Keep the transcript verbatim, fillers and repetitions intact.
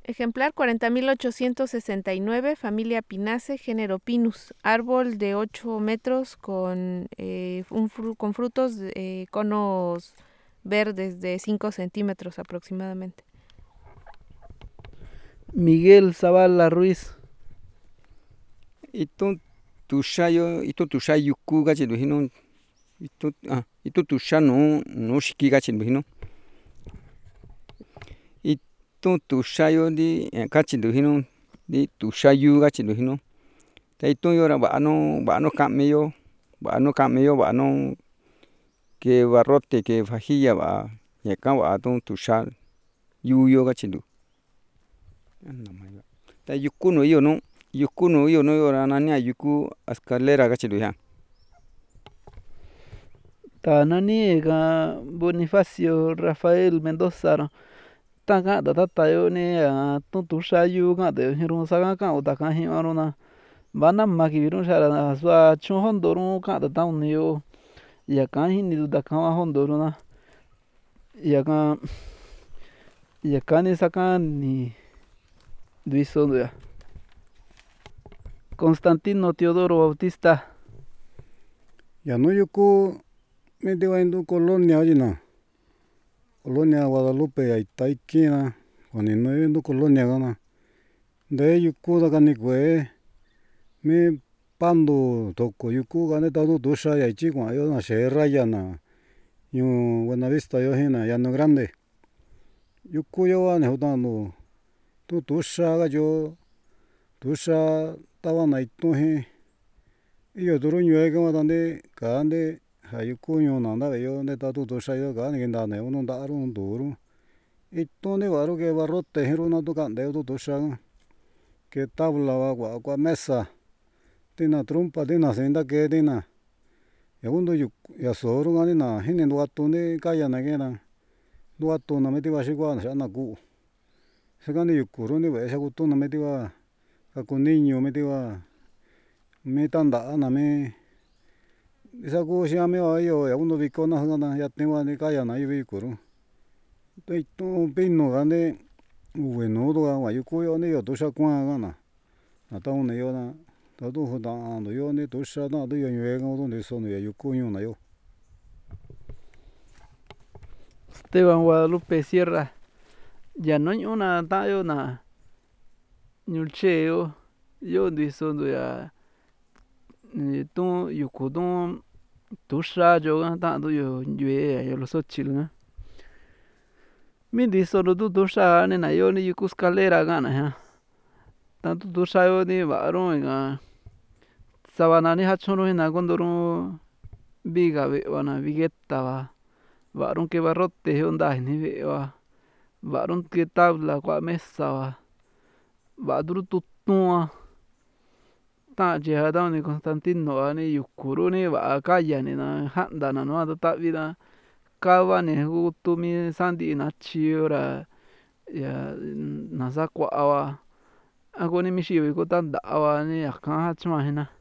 Ejemplar cuarenta mil ochocientos sesenta y nueve, familia Pinaceae, género Pinus. Árbol de ocho metros con, eh, un fru- con frutos, eh, conos verdes de cinco centímetros aproximadamente. Miguel Zavala Ruiz. Itu tuxayo itu tuxa yuku kachinu jinu itu ah itu tuxa nu nu xiki kachinu jinu itu tuxayo ndi kachinu jinu ndi tuxayu kachinu jinu ta ituyo ra va'a nu va'a nu ka'miyo va'a nu ka'miyo va'a nu ke barrote ke fajilla va'a ñakan va'a tu tuxa yuyo kachintu ta yuku nu iyo nu yuku nu iyo nu ra nania yuku escalera kachintu ji'a. Ta nani ka Bonifacio Rafael Mendoza ra ta ka'an tatayo ni a tu tuxayu ka'an jiru saka ka'an taka ji'an ru na va nama kivi ru xa'an ra sua tyun jonto ru ka'an ta uniyo yakan jini tu taka va jonto ru na yakan yakan ni saka ni ntuiso ntu'ia. Constantino Teodoro Bautista. Ya nuu yuku midii ntu colonia yina colonia Guadalupe ya ita ikin kuaninu ntu colonia kana ndee yuku ndakani kuee mi pandu toko yuku ka neta nu tuxa ya ichi kua'ayo na xee raya na ñuu Buenavista yo jin na llano grande yukuyo va nijota'anu tu tuxa katyiyo tuxa tava na itun jin iyo turu ñu'e kavadandi ka'andi ja yuku ñuu na nda ve'eyo neta tu tuxayo ka'a ni kenta'ane'u nu nta'aru nu ntu'uru itun tiva'ru ke barrote jiru natu ka'ande'e tu tuxa ke tabla va kua'a kua'a mesa tina trumpa tina siin ntakee tina ña kuntu ya sooru kani na jini ntukuatundi kaya nakee ra ntukuatu nami tiva xikua'a xa'a na ku'u sikani yukuru ni ve'e xakutu nami tiva kaku niñu mi tiva mi tanta'a nami ndisaa kuu xi'an mia iyo ña kuntu vikona sukana yatin kuani kaya na yuvi yukuru itun pinu kani uvi nuu tuka kuaa yukuyo ni iyo tuxa kuaan ka'ana ja ta uniyo ra tatu juta'antuyo ni tuxa ta'antuyo ñu'e ka kutu ntiso nu'u ya yuku ñuu na yo. Esteban Guadalupe Sierra ya nu ñu'u na ta'an yo na ñuchee yo yo ntiso ntu'ia tu yuku tu tuxa tyo ka ta'antuyo ntu'e ya yosochil ka mi ntisontu tu tuxa ni na yo ni yuku escalera ka'an na jiaa ta tu tuxa yo ni va'a ru sava nani jachunru jina konturu viga ve'e va na vigueta va va'a ru ke barrote jio ntaa ini ve'e va va'a ru ke tabla kua'a mesa va va'a turu tutu'n va ta'an tyi ja tani Constantino a ni yuku ni va'a kaya ni na ja'nta na nua ta ta'vi ra kava ni kutu mi santi'i na tyiyo ra yaa na sakua'a va a kuni mi xiyo viko tanta'a va ni ñakan jachuan jina.